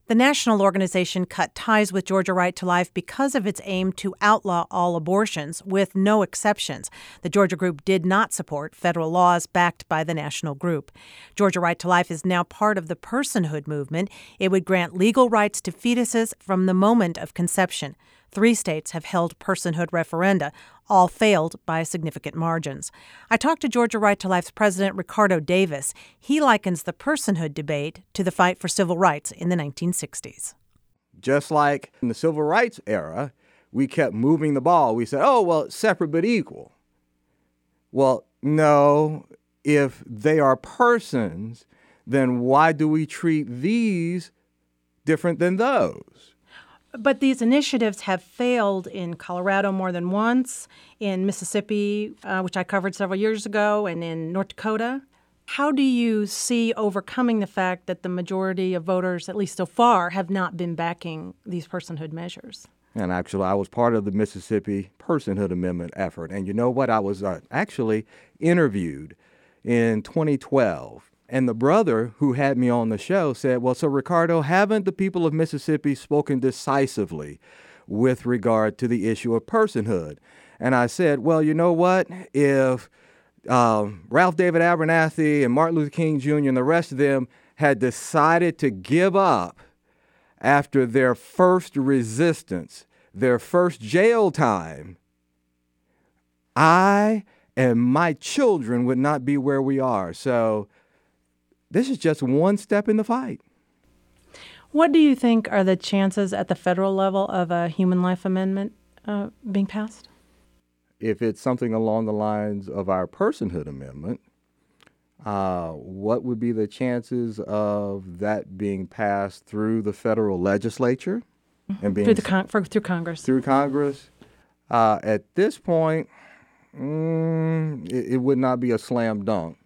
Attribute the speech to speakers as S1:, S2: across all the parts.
S1: The national organization cut ties with Georgia Right to Life because of its aim to outlaw all abortions, with no exceptions. The Georgia group did not support federal laws backed by the national group. Georgia Right to Life is now part of the personhood movement. It would grant legal rights to fetuses from the moment of conception. 3 states have held personhood referenda. All failed by significant margins. I talked to Georgia Right to Life's president, Ricardo Davis. He likens the personhood debate to the fight for civil rights in the 1960s.
S2: Just like in the civil rights era, we kept moving the ball. We said, oh, well, separate but equal. Well, no, if they are persons, then why do we treat these different than those?
S1: But these initiatives have failed in Colorado more than once, in Mississippi, which I covered several years ago, and in North Dakota. How do you see overcoming the fact that the majority of voters, at least so far, have not been backing these personhood measures?
S2: And actually, I was part of the Mississippi Personhood Amendment effort. And you know what? I was actually interviewed in 2012. And the brother who had me on the show said, well, so Ricardo, haven't the people of Mississippi spoken decisively with regard to the issue of personhood? And I said, well, you know what? If Ralph David Abernathy and Martin Luther King Jr. and the rest of them had decided to give up after their first resistance, their first jail time, I and my children would not be where we are. So this is just one step in the fight.
S1: What do you think are the chances at the federal level of a human life amendment being passed?
S2: If it's something along the lines of our personhood amendment, what would be the chances of that being passed through the federal legislature and being
S1: through Congress?
S2: Through Congress, at this point, it would not be a slam dunk.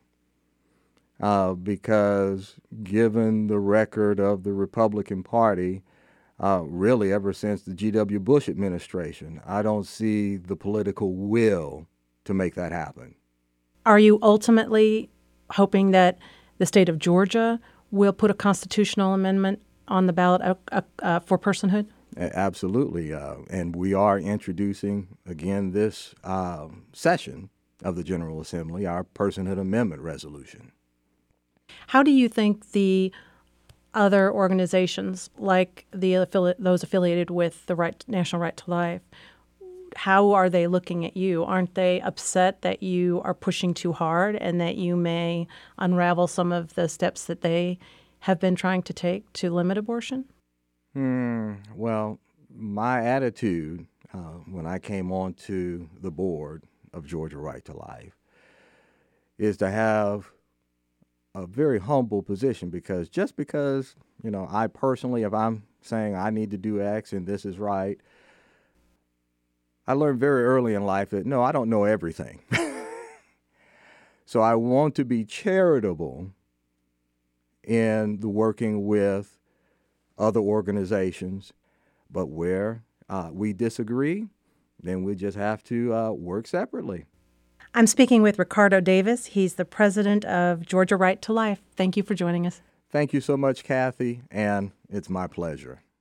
S2: Because given the record of the Republican Party, really ever since the G.W. Bush administration, I don't see the political will to make that happen.
S1: Are you ultimately hoping that the state of Georgia will put a constitutional amendment on the ballot for personhood?
S2: Absolutely. And we are introducing, again, this session of the General Assembly, our personhood amendment resolution.
S1: How do you think the other organizations, like those affiliated with the National Right to Life, how are they looking at you? Aren't they upset that you are pushing too hard and that you may unravel some of the steps that they have been trying to take to limit abortion?
S2: Well, my attitude when I came onto the board of Georgia Right to Life is to have a very humble position, because just because, I personally, if I'm saying I need to do X and this is right, I learned very early in life that, no, I don't know everything. So I want to be charitable in the working with other organizations, but where we disagree, then we just have to work separately.
S1: I'm speaking with Ricardo Davis. He's the president of Georgia Right to Life. Thank you for joining us.
S2: Thank you so much, Kathy, and it's my pleasure.